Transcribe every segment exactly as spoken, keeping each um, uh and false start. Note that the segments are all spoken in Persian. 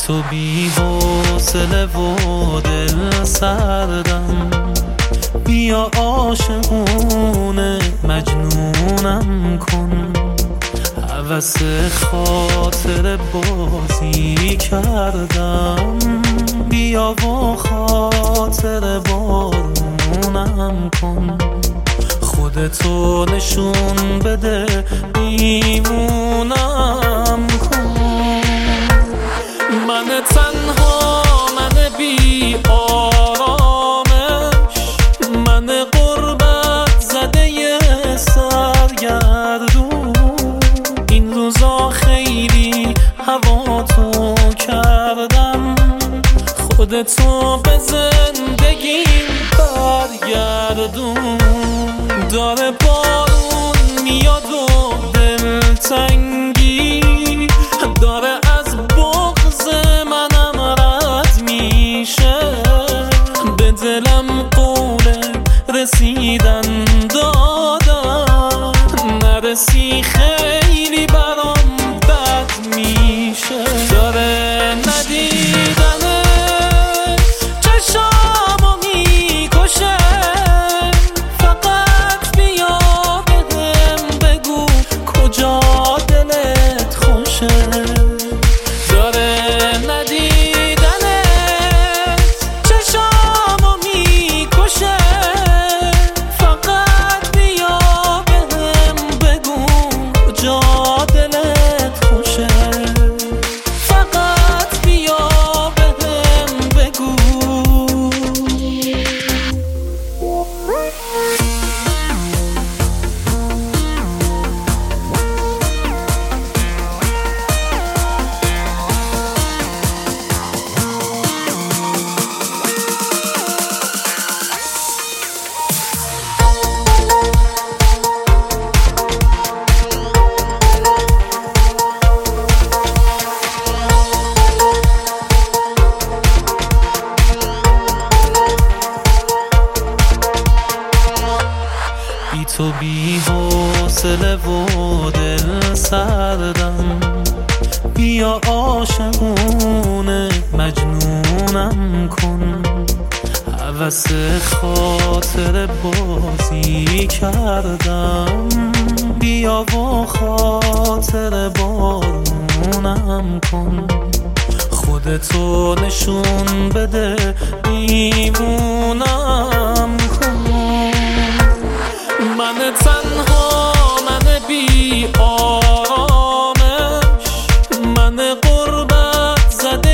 تو بی حوصله و دل سردم، بیا عاشقونه مجنونم کن. هوس خاطر بازی کردم، بیا و خاطر بارونم کن. خودتو نشون بده دیوونم کن. من تنها، من بی آرامش، من غربت زده سرگردون. این روزا خیلی هوا تو کردم، خودتو به زندگیم برگردون. داره بارون میاد و دلتنگی داره از بغض منم رد میشه. به دلم قول رسیدن دادم، نرسی خیلی برام بد میشه. داره ندیدنه چشامو میکشه، فقط بیا بهم بگو کجا دلت خوشه. داره ندیدنت چشامو میکشه، فقط بیا بهم بگو کجا دلت خوشه. فقط بیا بهم بگو. بی تو بی حوصله و دل سردم، بیا عاشقونه مجنونم کن. هوس خاطر بازی کردم، بیا و خاطر بارونم کن. خودتو نشون بده دیوونم کن. من تنها، من بی آرامش، من غربت زده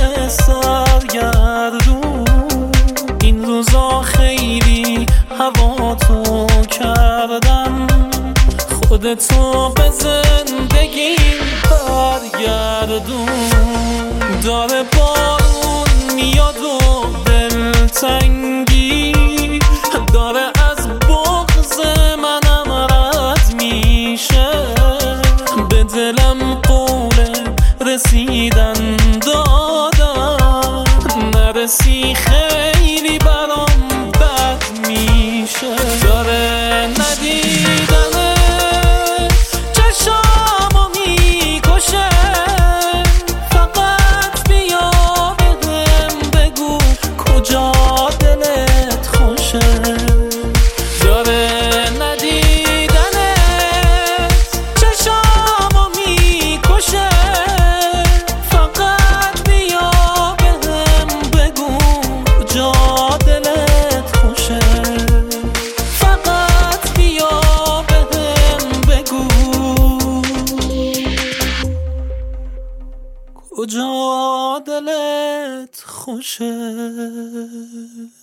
سرگردون. این روزا خیلی هوا تو کردم، خودتو به زندگیم برگردون. داره بارون میاد و دلتنگی داره از بغض منم رد میشه. به دلم قول رسیدن دادم، نرسی خیلی برام بد میشه. داره ندیدنه چشامو میکشه، فقط بیا بهم بگو کجا دلت خوشه. داره ندیدنت چشامو میکشه، فقط بیا بهم بگو کجا دلت خوشه. فقط بیا بهم بگو کجا دلت خوشه.